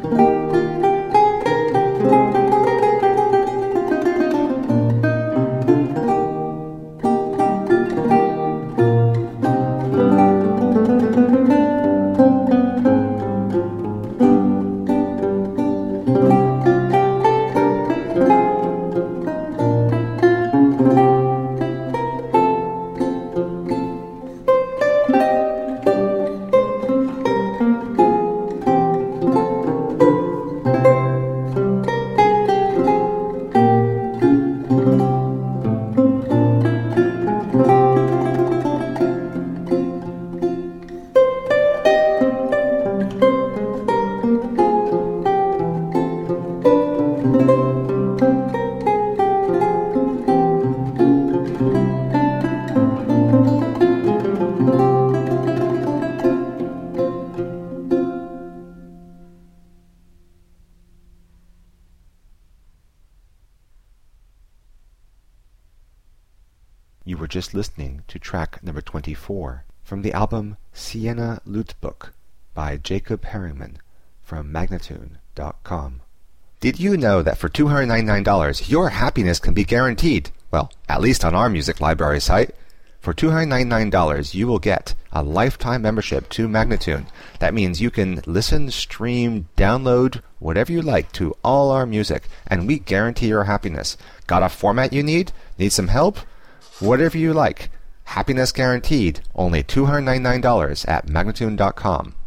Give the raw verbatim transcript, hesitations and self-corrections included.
You were just listening to track number twenty-four from the album Siena Lute Book by Jacob Herringman from Magnatune dot com. Did you know that for two hundred ninety-nine dollars your happiness can be guaranteed? Well, at least on our music library site. For two hundred ninety-nine dollars you will get a lifetime membership to Magnatune. That means you can listen, stream, download, whatever you like to all our music, and we guarantee your happiness. Got a format you need? Need some help? Whatever you like. Happiness guaranteed. Only two hundred ninety-nine dollars at Magnatune dot com.